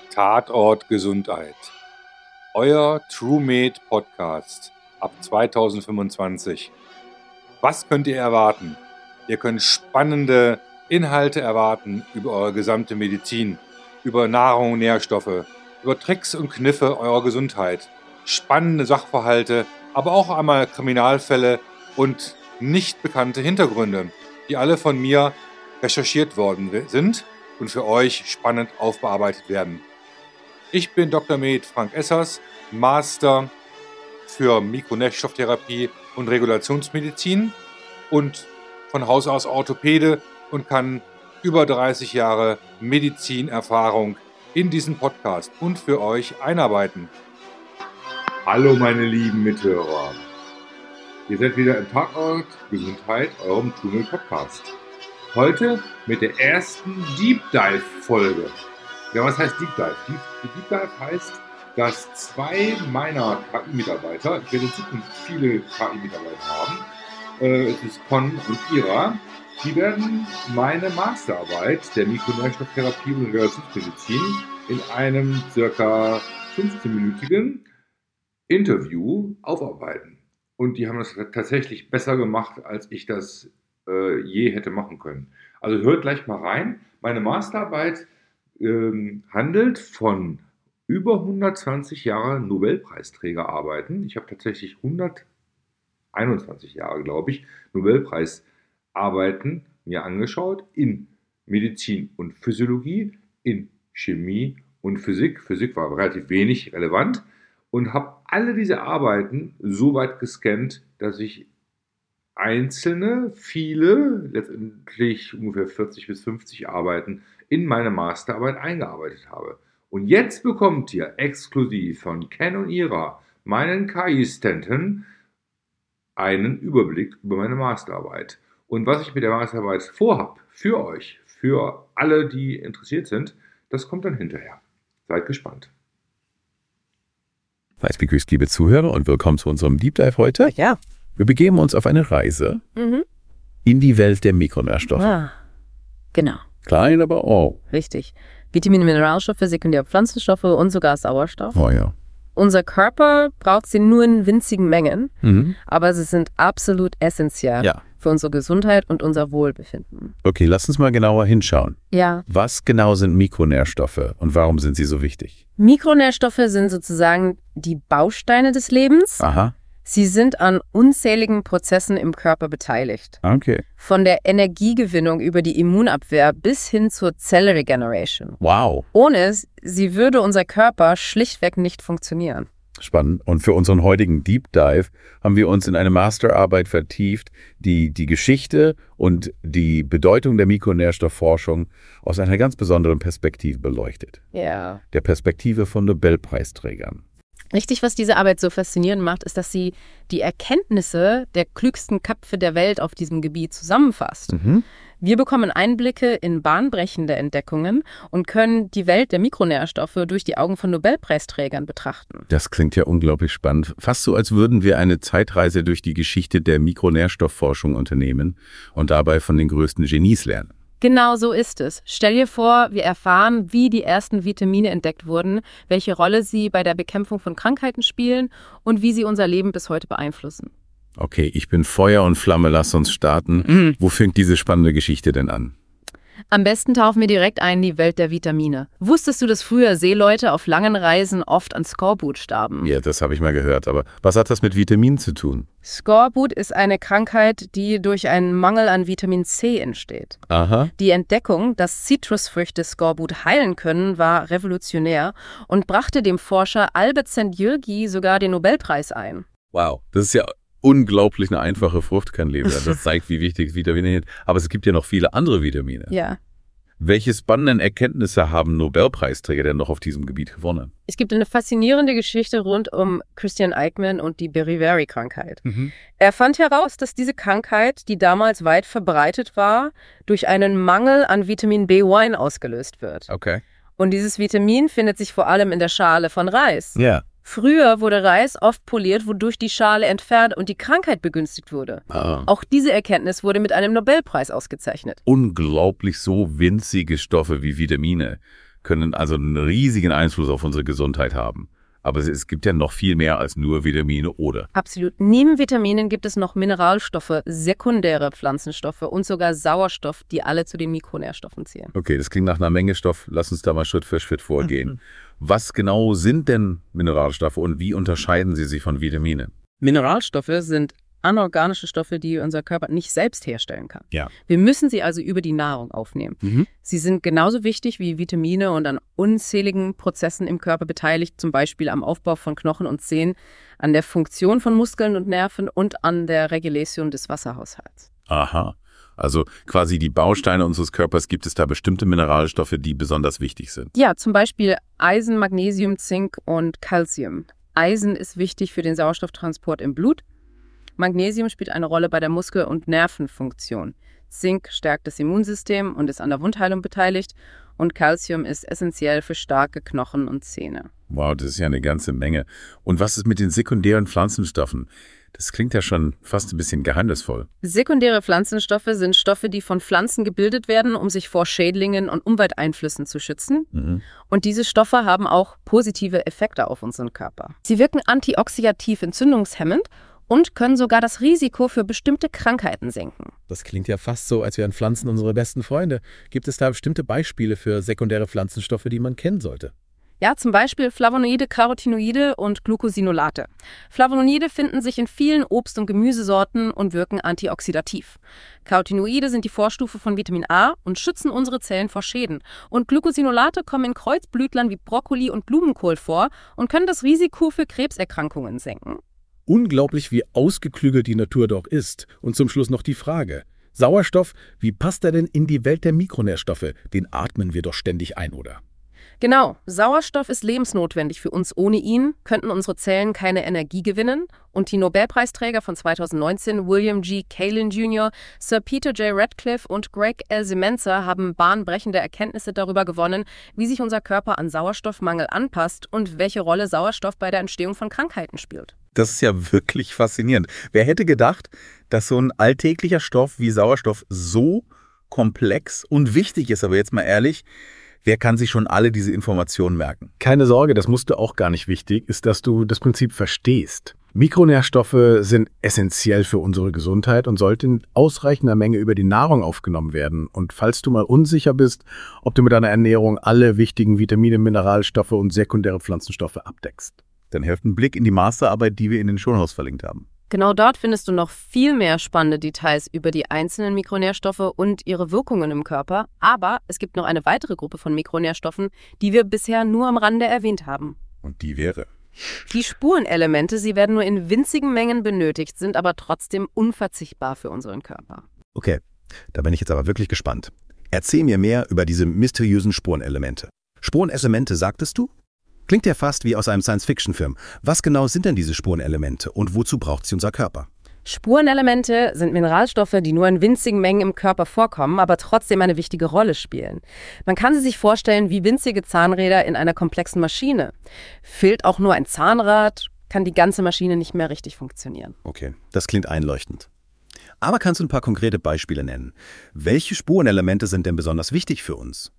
Tatort Gesundheit. Euer TrueMed Podcast ab 2025. Was könnt ihr erwarten? Ihr könnt spannende Inhalte erwarten über eure gesamte Medizin, über Nahrung und Nährstoffe, über Tricks und Kniffe eurer Gesundheit, spannende Sachverhalte, aber auch einmal Kriminalfälle und nicht bekannte Hintergründe, die alle von mir recherchiert worden sind und für euch spannend aufbearbeitet werden. Ich bin Dr. Med Frank Essers, Master für Mikronährstofftherapie und Regulationsmedizin und von Haus aus Orthopäde und kann über 30 Jahre Medizinerfahrung in diesen Podcast und für euch einarbeiten. Hallo meine lieben Mithörer, ihr seid wieder im Tatort Gesundheit, eurem TrueMed Podcast. Heute mit der ersten Deep Dive Folge. Ja, was heißt Deep Dive? Deep Dive heißt, dass zwei meiner KI-Mitarbeiter, ich werde in Zukunft viele KI-Mitarbeiter haben, es ist Con und Ira, die werden meine Masterarbeit der Mikronährstofftherapie und Regulationsmedizin in einem circa 15-minütigen Interview aufarbeiten. Und die haben das tatsächlich besser gemacht, als ich das je hätte machen können. Also hört gleich mal rein. Meine Masterarbeit handelt von über 120 Jahre Nobelpreisträgerarbeiten. Ich habe tatsächlich 121 Jahre, glaube ich, Nobelpreisarbeiten mir angeschaut in Medizin und Physiologie, in Chemie und Physik. Physik war relativ wenig relevant und habe alle diese Arbeiten so weit gescannt, dass ich viele, letztendlich ungefähr 40 bis 50 Arbeiten in meine Masterarbeit eingearbeitet habe. Und jetzt bekommt ihr exklusiv von Ken und Ira, meinen KI-Stanton, einen Überblick über meine Masterarbeit. Und was ich mit der Masterarbeit vorhabe, für euch, für alle, die interessiert sind, das kommt dann hinterher. Seid gespannt. Weiß begrüßt, liebe Zuhörer, und willkommen zu unserem Deep Dive heute. Ja. Wir begeben uns auf eine Reise in die Welt der Mikronährstoffe. Ah, genau. Klein, aber Richtig. Vitamine, Mineralstoffe, sekundäre Pflanzenstoffe und sogar Sauerstoff. Oh ja. Unser Körper braucht sie nur in winzigen Mengen, aber sie sind absolut essentiell für unsere Gesundheit und unser Wohlbefinden. Okay, lass uns mal genauer hinschauen. Ja. Was genau sind Mikronährstoffe und warum sind sie so wichtig? Mikronährstoffe sind sozusagen die Bausteine des Lebens. Aha. Sie sind an unzähligen Prozessen im Körper beteiligt. Okay. Von der Energiegewinnung über die Immunabwehr bis hin zur Zellregeneration. Wow. Ohne sie würde unser Körper schlichtweg nicht funktionieren. Spannend. Und für unseren heutigen Deep Dive haben wir uns in eine Masterarbeit vertieft, die die Geschichte und die Bedeutung der Mikronährstoffforschung aus einer ganz besonderen Perspektive beleuchtet. Ja. Der Perspektive von Nobelpreisträgern. Richtig, was diese Arbeit so faszinierend macht, ist, dass sie die Erkenntnisse der klügsten Köpfe der Welt auf diesem Gebiet zusammenfasst. Wir bekommen Einblicke in bahnbrechende Entdeckungen und können die Welt der Mikronährstoffe durch die Augen von Nobelpreisträgern betrachten. Das klingt ja unglaublich spannend. Fast so, als würden wir eine Zeitreise durch die Geschichte der Mikronährstoffforschung unternehmen und dabei von den größten Genies lernen. Genau so ist es. Stell dir vor, wir erfahren, wie die ersten Vitamine entdeckt wurden, welche Rolle sie bei der Bekämpfung von Krankheiten spielen und wie sie unser Leben bis heute beeinflussen. Okay, ich bin Feuer und Flamme, lass uns starten. Wo fängt diese spannende Geschichte denn an? Am besten tauchen wir direkt ein in die Welt der Vitamine. Wusstest du, dass früher Seeleute auf langen Reisen oft an Skorbut starben? Ja, das habe ich mal gehört, aber was hat das mit Vitaminen zu tun? Skorbut ist eine Krankheit, die durch einen Mangel an Vitamin C entsteht. Aha. Die Entdeckung, dass Zitrusfrüchte Skorbut heilen können, war revolutionär und brachte dem Forscher Albert Szent-Györgyi sogar den Nobelpreis ein. Wow, das ist ja unglaublich eine einfache Frucht kann leben. Das zeigt, wie wichtig Vitamine sind. Aber es gibt ja noch viele andere Vitamine. Ja. Welche spannenden Erkenntnisse haben Nobelpreisträger denn noch auf diesem Gebiet gewonnen? Es gibt eine faszinierende Geschichte rund um Christian Eichmann und die Beriberi-Krankheit. Er fand heraus, dass diese Krankheit, die damals weit verbreitet war, durch einen Mangel an Vitamin B1 ausgelöst wird. Okay. Und dieses Vitamin findet sich vor allem in der Schale von Reis. Ja. Früher wurde Reis oft poliert, wodurch die Schale entfernt und die Krankheit begünstigt wurde. Auch diese Erkenntnis wurde mit einem Nobelpreis ausgezeichnet. Unglaublich, so winzige Stoffe wie Vitamine können also einen riesigen Einfluss auf unsere Gesundheit haben. Aber es gibt ja noch viel mehr als nur Vitamine, oder? Absolut. Neben Vitaminen gibt es noch Mineralstoffe, sekundäre Pflanzenstoffe und sogar Sauerstoff, die alle zu den Mikronährstoffen zählen. Okay, das klingt nach einer Menge Stoff. Lass uns da mal Schritt für Schritt vorgehen. Was genau sind denn Mineralstoffe und wie unterscheiden sie sich von Vitaminen? Mineralstoffe sind anorganische Stoffe, die unser Körper nicht selbst herstellen kann. Ja. Wir müssen sie also über die Nahrung aufnehmen. Sie sind genauso wichtig wie Vitamine und an unzähligen Prozessen im Körper beteiligt, zum Beispiel am Aufbau von Knochen und Zähnen, an der Funktion von Muskeln und Nerven und an der Regulation des Wasserhaushalts. Aha. Also quasi die Bausteine unseres Körpers, gibt es da bestimmte Mineralstoffe, die besonders wichtig sind? Ja, zum Beispiel Eisen, Magnesium, Zink und Calcium. Eisen ist wichtig für den Sauerstofftransport im Blut. Magnesium spielt eine Rolle bei der Muskel- und Nervenfunktion. Zink stärkt das Immunsystem und ist an der Wundheilung beteiligt. Und Calcium ist essentiell für starke Knochen und Zähne. Wow, das ist ja eine ganze Menge. Und was ist mit den sekundären Pflanzenstoffen? Das klingt ja schon fast ein bisschen geheimnisvoll. Sekundäre Pflanzenstoffe sind Stoffe, die von Pflanzen gebildet werden, um sich vor Schädlingen und Umwelteinflüssen zu schützen. Und diese Stoffe haben auch positive Effekte auf unseren Körper. Sie wirken antioxidativ entzündungshemmend und können sogar das Risiko für bestimmte Krankheiten senken. Das klingt ja fast so, als wären Pflanzen unsere besten Freunde. Gibt es da bestimmte Beispiele für sekundäre Pflanzenstoffe, die man kennen sollte? Ja, zum Beispiel Flavonoide, Carotinoide und Glucosinolate. Flavonoide finden sich in vielen Obst- und Gemüsesorten und wirken antioxidativ. Carotinoide sind die Vorstufe von Vitamin A und schützen unsere Zellen vor Schäden. Und Glucosinolate kommen in Kreuzblütlern wie Brokkoli und Blumenkohl vor und können das Risiko für Krebserkrankungen senken. Unglaublich, wie ausgeklügelt die Natur doch ist. Und zum Schluss noch die Frage. Sauerstoff, wie passt er denn in die Welt der Mikronährstoffe? Den atmen wir doch ständig ein, oder? Genau, Sauerstoff ist lebensnotwendig für uns. Ohne ihn könnten unsere Zellen keine Energie gewinnen. Und die Nobelpreisträger von 2019, William G. Kaelin Jr., Sir Peter J. Radcliffe und Greg L. Semenza, haben bahnbrechende Erkenntnisse darüber gewonnen, wie sich unser Körper an Sauerstoffmangel anpasst und welche Rolle Sauerstoff bei der Entstehung von Krankheiten spielt. Das ist ja wirklich faszinierend. Wer hätte gedacht, dass so ein alltäglicher Stoff wie Sauerstoff so komplex und wichtig ist? Aber jetzt mal ehrlich, wer kann sich schon alle diese Informationen merken? Keine Sorge, das musste auch gar nicht wichtig, ist, dass du das Prinzip verstehst. Mikronährstoffe sind essentiell für unsere Gesundheit und sollten in ausreichender Menge über die Nahrung aufgenommen werden. Und falls du mal unsicher bist, ob du mit deiner Ernährung alle wichtigen Vitamine, Mineralstoffe und sekundäre Pflanzenstoffe abdeckst, dann hilft ein Blick in die Masterarbeit, die wir in den Shownotes verlinkt haben. Genau dort findest du noch viel mehr spannende Details über die einzelnen Mikronährstoffe und ihre Wirkungen im Körper. Aber es gibt noch eine weitere Gruppe von Mikronährstoffen, die wir bisher nur am Rande erwähnt haben. Und die wäre? Die Spurenelemente, sie werden nur in winzigen Mengen benötigt, sind aber trotzdem unverzichtbar für unseren Körper. Okay, da bin ich jetzt aber wirklich gespannt. Erzähl mir mehr über diese mysteriösen Spurenelemente. Spurenelemente, sagtest du? Klingt ja fast wie aus einem Science-Fiction-Film. Was genau sind denn diese Spurenelemente und wozu braucht sie unser Körper? Spurenelemente sind Mineralstoffe, die nur in winzigen Mengen im Körper vorkommen, aber trotzdem eine wichtige Rolle spielen. Man kann sie sich vorstellen wie winzige Zahnräder in einer komplexen Maschine. Fehlt auch nur ein Zahnrad, kann die ganze Maschine nicht mehr richtig funktionieren. Okay, das klingt einleuchtend. Aber kannst du ein paar konkrete Beispiele nennen? Welche Spurenelemente sind denn besonders wichtig für uns?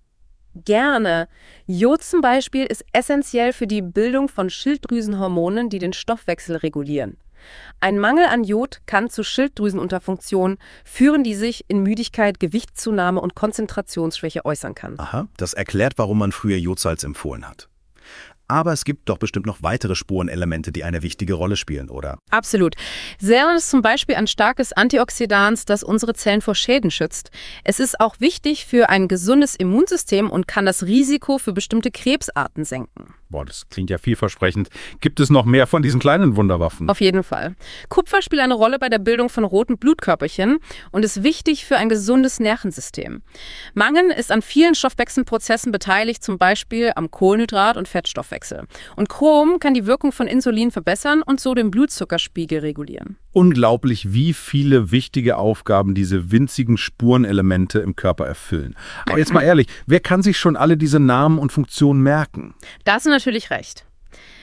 Gerne. Jod zum Beispiel ist essentiell für die Bildung von Schilddrüsenhormonen, die den Stoffwechsel regulieren. Ein Mangel an Jod kann zu Schilddrüsenunterfunktion führen, die sich in Müdigkeit, Gewichtszunahme und Konzentrationsschwäche äußern kann. Aha, das erklärt, warum man früher Jodsalz empfohlen hat. Aber es gibt doch bestimmt noch weitere Spurenelemente, die eine wichtige Rolle spielen, oder? Absolut. Serum ist zum Beispiel ein starkes Antioxidant, das unsere Zellen vor Schäden schützt. Es ist auch wichtig für ein gesundes Immunsystem und kann das Risiko für bestimmte Krebsarten senken. Boah, das klingt ja vielversprechend. Gibt es noch mehr von diesen kleinen Wunderwaffen? Auf jeden Fall. Kupfer spielt eine Rolle bei der Bildung von roten Blutkörperchen und ist wichtig für ein gesundes Nervensystem. Mangel ist an vielen Stoffwechselprozessen beteiligt, zum Beispiel am Kohlenhydrat- und Fettstoffwechsel. Und Chrom kann die Wirkung von Insulin verbessern und so den Blutzuckerspiegel regulieren. Unglaublich, wie viele wichtige Aufgaben diese winzigen Spurenelemente im Körper erfüllen. Aber jetzt mal ehrlich, wer kann sich schon alle diese Namen und Funktionen merken? Da hast du natürlich recht.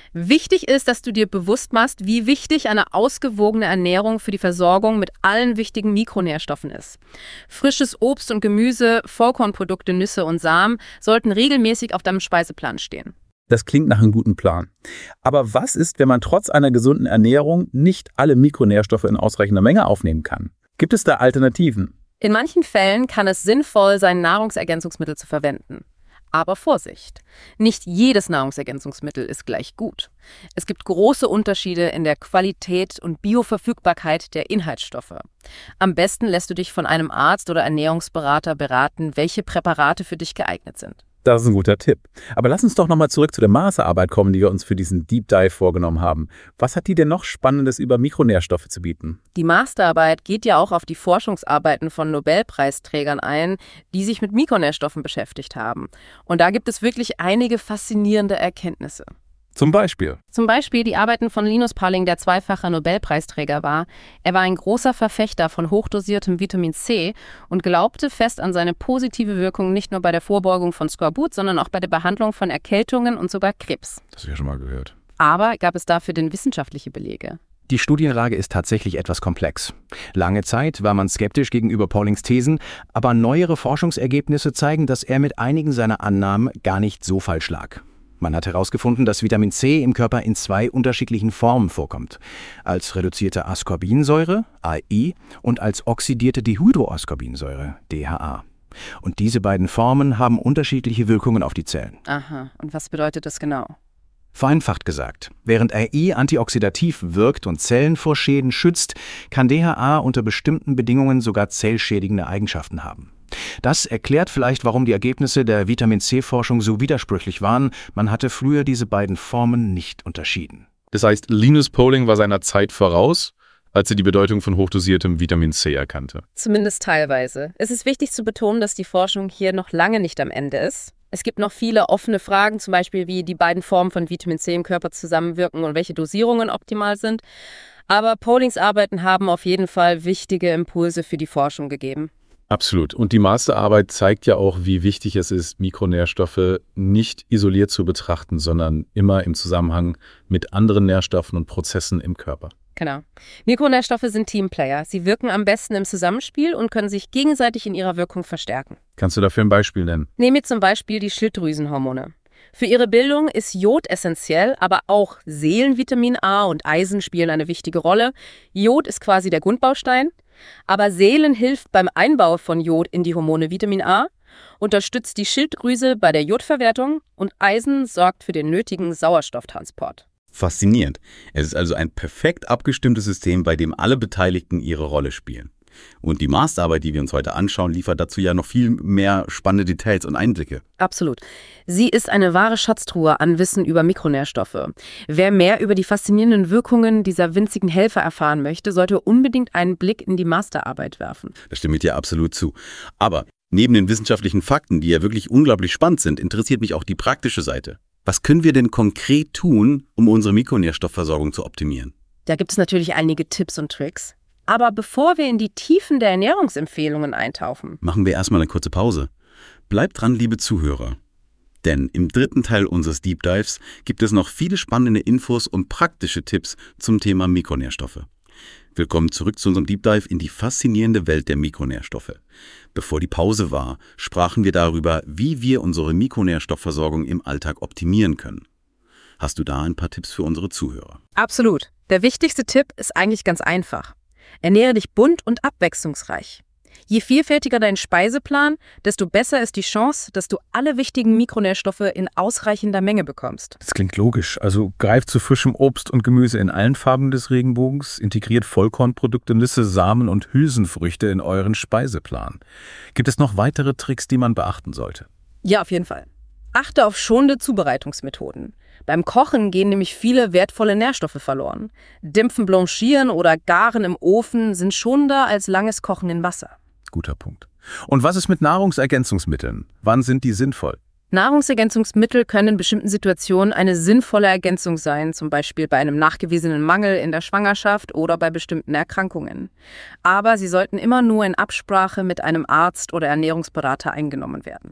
Wichtig ist, dass du dir bewusst machst, wie wichtig eine ausgewogene Ernährung für die Versorgung mit allen wichtigen Mikronährstoffen ist. Frisches Obst und Gemüse, Vollkornprodukte, Nüsse und Samen sollten regelmäßig auf deinem Speiseplan stehen. Das klingt nach einem guten Plan. Aber was ist, wenn man trotz einer gesunden Ernährung nicht alle Mikronährstoffe in ausreichender Menge aufnehmen kann? Gibt es da Alternativen? In manchen Fällen kann es sinnvoll sein, Nahrungsergänzungsmittel zu verwenden. Aber Vorsicht, nicht jedes Nahrungsergänzungsmittel ist gleich gut. Es gibt große Unterschiede in der Qualität und Bioverfügbarkeit der Inhaltsstoffe. Am besten lässt du dich von einem Arzt oder Ernährungsberater beraten, welche Präparate für dich geeignet sind. Das ist ein guter Tipp. Aber lass uns doch nochmal zurück zu der Masterarbeit kommen, die wir uns für diesen Deep Dive vorgenommen haben. Was hat die denn noch Spannendes über Mikronährstoffe zu bieten? Die Masterarbeit geht ja auch auf die Forschungsarbeiten von Nobelpreisträgern ein, die sich mit Mikronährstoffen beschäftigt haben. Und da gibt es wirklich einige faszinierende Erkenntnisse. Zum Beispiel? Zum Beispiel die Arbeiten von Linus Pauling, der zweifacher Nobelpreisträger war. Er war ein großer Verfechter von hochdosiertem Vitamin C und glaubte fest an seine positive Wirkung nicht nur bei der Vorbeugung von Skorbut, sondern auch bei der Behandlung von Erkältungen und sogar Krebs. Das habe ich ja schon mal gehört. Aber gab es dafür denn wissenschaftliche Belege? Die Studienlage ist tatsächlich etwas komplex. Lange Zeit war man skeptisch gegenüber Paulings Thesen, aber neuere Forschungsergebnisse zeigen, dass er mit einigen seiner Annahmen gar nicht so falsch lag. Man hat herausgefunden, dass Vitamin C im Körper in 2 unterschiedlichen Formen vorkommt. Als reduzierte Ascorbinsäure, AI, und als oxidierte Dihydroascorbinsäure, DHA. Und diese beiden Formen haben unterschiedliche Wirkungen auf die Zellen. Aha, und was bedeutet das genau? Vereinfacht gesagt, während AI antioxidativ wirkt und Zellen vor Schäden schützt, kann DHA unter bestimmten Bedingungen sogar zellschädigende Eigenschaften haben. Das erklärt vielleicht, warum die Ergebnisse der Vitamin-C-Forschung so widersprüchlich waren. Man hatte früher diese beiden Formen nicht unterschieden. Das heißt, Linus Pauling war seiner Zeit voraus, als er die Bedeutung von hochdosiertem Vitamin C erkannte. Zumindest teilweise. Es ist wichtig zu betonen, dass die Forschung hier noch lange nicht am Ende ist. Es gibt noch viele offene Fragen, zum Beispiel wie die beiden Formen von Vitamin C im Körper zusammenwirken und welche Dosierungen optimal sind. Aber Paulings Arbeiten haben auf jeden Fall wichtige Impulse für die Forschung gegeben. Absolut. Und die Masterarbeit zeigt ja auch, wie wichtig es ist, Mikronährstoffe nicht isoliert zu betrachten, sondern immer im Zusammenhang mit anderen Nährstoffen und Prozessen im Körper. Genau. Mikronährstoffe sind Teamplayer. Sie wirken am besten im Zusammenspiel und können sich gegenseitig in ihrer Wirkung verstärken. Kannst du dafür ein Beispiel nennen? Nehmen wir zum Beispiel die Schilddrüsenhormone. Für ihre Bildung ist Jod essentiell, aber auch Seelenvitamin A und Eisen spielen eine wichtige Rolle. Jod ist quasi der Grundbaustein, aber Seelen hilft beim Einbau von Jod in die Hormone Vitamin A, unterstützt die Schilddrüse bei der Jodverwertung und Eisen sorgt für den nötigen Sauerstofftransport. Faszinierend. Es ist also ein perfekt abgestimmtes System, bei dem alle Beteiligten ihre Rolle spielen. Und die Masterarbeit, die wir uns heute anschauen, liefert dazu ja noch viel mehr spannende Details und Einblicke. Absolut. Sie ist eine wahre Schatztruhe an Wissen über Mikronährstoffe. Wer mehr über die faszinierenden Wirkungen dieser winzigen Helfer erfahren möchte, sollte unbedingt einen Blick in die Masterarbeit werfen. Da stimme ich dir absolut zu. Aber neben den wissenschaftlichen Fakten, die ja wirklich unglaublich spannend sind, interessiert mich auch die praktische Seite. Was können wir denn konkret tun, um unsere Mikronährstoffversorgung zu optimieren? Da gibt es natürlich einige Tipps und Tricks. Aber bevor wir in die Tiefen der Ernährungsempfehlungen eintauchen, machen wir erstmal eine kurze Pause. Bleibt dran, liebe Zuhörer. Denn im dritten Teil unseres Deep Dives gibt es noch viele spannende Infos und praktische Tipps zum Thema Mikronährstoffe. Willkommen zurück zu unserem Deep Dive in die faszinierende Welt der Mikronährstoffe. Bevor die Pause war, sprachen wir darüber, wie wir unsere Mikronährstoffversorgung im Alltag optimieren können. Hast du da ein paar Tipps für unsere Zuhörer? Absolut. Der wichtigste Tipp ist eigentlich ganz einfach. Ernähre dich bunt und abwechslungsreich. Je vielfältiger dein Speiseplan, desto besser ist die Chance, dass du alle wichtigen Mikronährstoffe in ausreichender Menge bekommst. Das klingt logisch. Also greift zu frischem Obst und Gemüse in allen Farben des Regenbogens, integriert Vollkornprodukte, Nüsse, Samen und Hülsenfrüchte in euren Speiseplan. Gibt es noch weitere Tricks, die man beachten sollte? Ja, auf jeden Fall. Achte auf schonende Zubereitungsmethoden. Beim Kochen gehen nämlich viele wertvolle Nährstoffe verloren. Dämpfen, Blanchieren oder Garen im Ofen sind schonender als langes Kochen in Wasser. Guter Punkt. Und was ist mit Nahrungsergänzungsmitteln? Wann sind die sinnvoll? Nahrungsergänzungsmittel können in bestimmten Situationen eine sinnvolle Ergänzung sein, zum Beispiel bei einem nachgewiesenen Mangel in der Schwangerschaft oder bei bestimmten Erkrankungen. Aber sie sollten immer nur in Absprache mit einem Arzt oder Ernährungsberater eingenommen werden.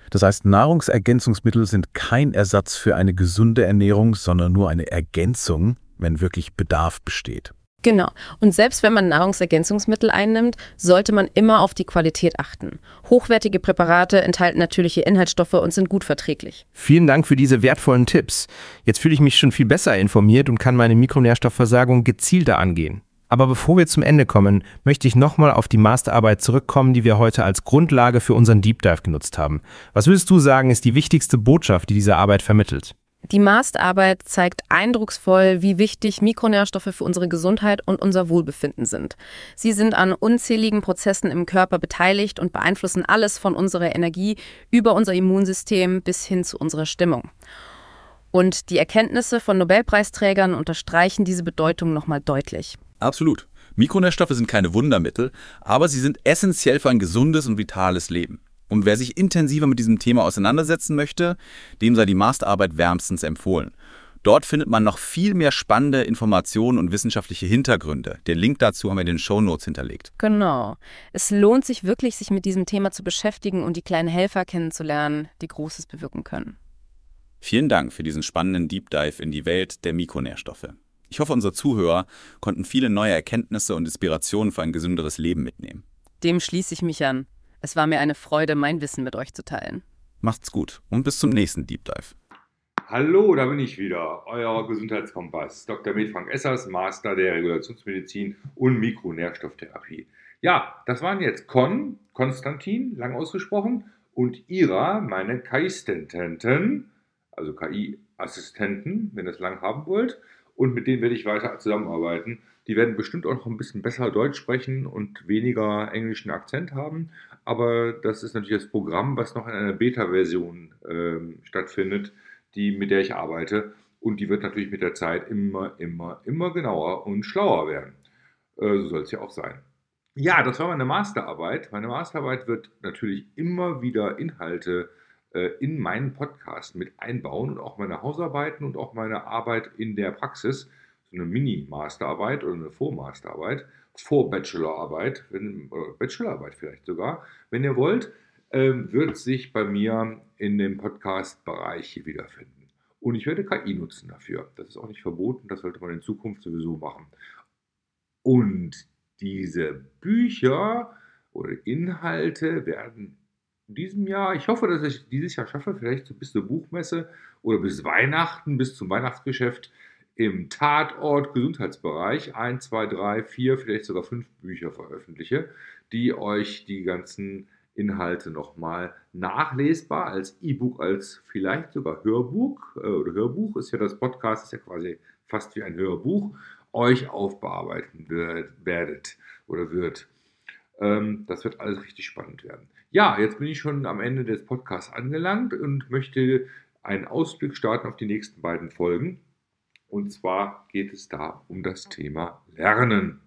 Das heißt, Nahrungsergänzungsmittel sind kein Ersatz für eine gesunde Ernährung, sondern nur eine Ergänzung, wenn wirklich Bedarf besteht. Genau. Und selbst wenn man Nahrungsergänzungsmittel einnimmt, sollte man immer auf die Qualität achten. Hochwertige Präparate enthalten natürliche Inhaltsstoffe und sind gut verträglich. Vielen Dank für diese wertvollen Tipps. Jetzt fühle ich mich schon viel besser informiert und kann meine Mikronährstoffversorgung gezielter angehen. Aber bevor wir zum Ende kommen, möchte ich nochmal auf die Masterarbeit zurückkommen, die wir heute als Grundlage für unseren Deep Dive genutzt haben. Was würdest du sagen, ist die wichtigste Botschaft, die diese Arbeit vermittelt? Die Masterarbeit zeigt eindrucksvoll, wie wichtig Mikronährstoffe für unsere Gesundheit und unser Wohlbefinden sind. Sie sind an unzähligen Prozessen im Körper beteiligt und beeinflussen alles von unserer Energie über unser Immunsystem bis hin zu unserer Stimmung. Und die Erkenntnisse von Nobelpreisträgern unterstreichen diese Bedeutung nochmal deutlich. Absolut. Mikronährstoffe sind keine Wundermittel, aber sie sind essentiell für ein gesundes und vitales Leben. Und wer sich intensiver mit diesem Thema auseinandersetzen möchte, dem sei die Masterarbeit wärmstens empfohlen. Dort findet man noch viel mehr spannende Informationen und wissenschaftliche Hintergründe. Den Link dazu haben wir in den Shownotes hinterlegt. Genau. Es lohnt sich wirklich, sich mit diesem Thema zu beschäftigen und die kleinen Helfer kennenzulernen, die Großes bewirken können. Vielen Dank für diesen spannenden Deep Dive in die Welt der Mikronährstoffe. Ich hoffe, unsere Zuhörer konnten viele neue Erkenntnisse und Inspirationen für ein gesünderes Leben mitnehmen. Dem schließe ich mich an. Es war mir eine Freude, mein Wissen mit euch zu teilen. Macht's gut und bis zum nächsten Deep Dive. Hallo, da bin ich wieder, euer Gesundheitskompass, Dr. Med Frank Essers, Master der Regulationsmedizin und Mikronährstofftherapie. Ja, das waren jetzt Konstantin, lang ausgesprochen, und Ira, meine KI-Stententen, also KI-Assistenten, wenn ihr es lang haben wollt. Und mit denen werde ich weiter zusammenarbeiten. Die werden bestimmt auch noch ein bisschen besser Deutsch sprechen und weniger englischen Akzent haben. Aber das ist natürlich das Programm, was noch in einer Beta-Version stattfindet, mit der ich arbeite. Und die wird natürlich mit der Zeit immer genauer und schlauer werden. So soll es ja auch sein. Ja, das war meine Masterarbeit. Meine Masterarbeit wird natürlich immer wieder Inhalte in meinen Podcast mit einbauen und auch meine Hausarbeiten und auch meine Arbeit in der Praxis, so eine Mini-Masterarbeit oder eine Vormasterarbeit, Vor-Bachelorarbeit, Bachelorarbeit vielleicht sogar, wenn ihr wollt, wird sich bei mir in dem Podcast-Bereich hier wiederfinden. Und ich werde KI nutzen dafür. Das ist auch nicht verboten, das sollte man in Zukunft sowieso machen. Und diese Bücher oder Inhalte werden in diesem Jahr, ich hoffe, dass ich dieses Jahr schaffe, vielleicht so bis zur Buchmesse oder bis Weihnachten, bis zum Weihnachtsgeschäft im Tatort Gesundheitsbereich 1, 2, 3, 4, vielleicht sogar 5 Bücher veröffentliche, die euch die ganzen Inhalte nochmal nachlesbar als E-Book, als vielleicht sogar Hörbuch oder Hörbuch, ist ja das Podcast, ist ja quasi fast wie ein Hörbuch, euch aufbearbeiten werdet oder wird. Das wird alles richtig spannend werden. Ja, jetzt bin ich schon am Ende des Podcasts angelangt und möchte einen Ausblick starten auf die nächsten beiden Folgen. Und zwar geht es da um das Thema Lernen.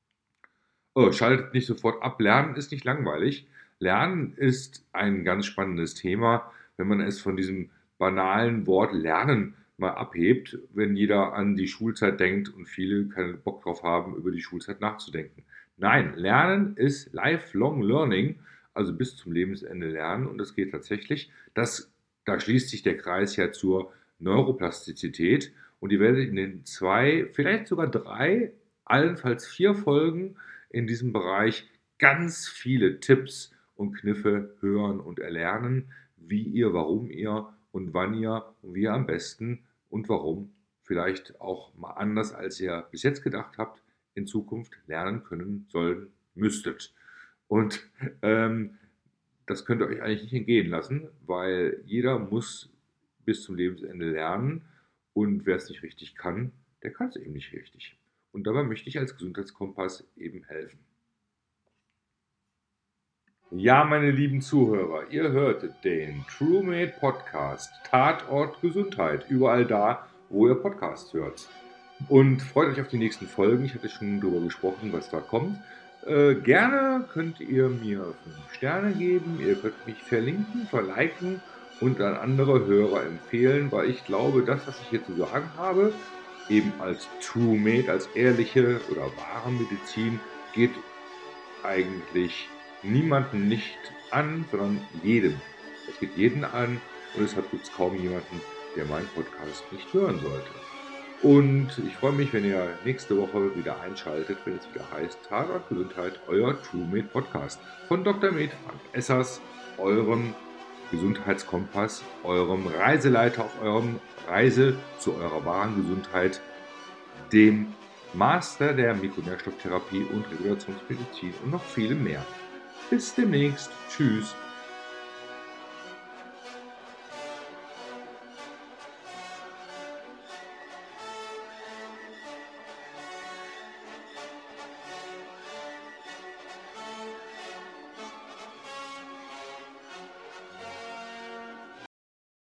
Schaltet nicht sofort ab. Lernen ist nicht langweilig. Lernen ist ein ganz spannendes Thema, wenn man es von diesem banalen Wort Lernen mal abhebt, wenn jeder an die Schulzeit denkt und viele keinen Bock drauf haben, über die Schulzeit nachzudenken. Nein, Lernen ist Lifelong Learning, also bis zum Lebensende lernen, und das geht tatsächlich. Da schließt sich der Kreis ja zur Neuroplastizität, und ihr werdet in den 2, vielleicht sogar 3, allenfalls 4 Folgen in diesem Bereich ganz viele Tipps und Kniffe hören und erlernen, wie ihr, warum ihr und wann ihr und wie ihr am besten und warum vielleicht auch mal anders, als ihr bis jetzt gedacht habt, in Zukunft lernen können, sollen, müsstet. Und das könnt ihr euch eigentlich nicht entgehen lassen, weil jeder muss bis zum Lebensende lernen, und wer es nicht richtig kann, der kann es eben nicht richtig. Und dabei möchte ich als Gesundheitskompass eben helfen. Ja, meine lieben Zuhörer, ihr hörtet den TrueMate Podcast, Tatort Gesundheit, überall da, wo ihr Podcasts hört. Und freut euch auf die nächsten Folgen. Ich hatte schon darüber gesprochen, was da kommt. Gerne könnt ihr mir 5 Sterne geben, ihr könnt mich verlinken, verliken und an andere Hörer empfehlen, weil ich glaube, das, was ich hier zu sagen habe, eben als TrueMate, als ehrliche oder wahre Medizin, geht eigentlich niemanden nicht an, sondern jedem Das geht jeden an und deshalb gibt es kaum jemanden, der meinen Podcast nicht hören sollte. Und ich freue mich, wenn ihr nächste Woche wieder einschaltet, wenn es wieder heißt Tatort Gesundheit, euer TrueMed Podcast von Dr. Med Frank Essers, eurem Gesundheitskompass, eurem Reiseleiter auf eurem Reise zu eurer wahren Gesundheit, dem Master der Mikronährstofftherapie und Regulationsmedizin und noch vielem mehr. Bis demnächst. Tschüss.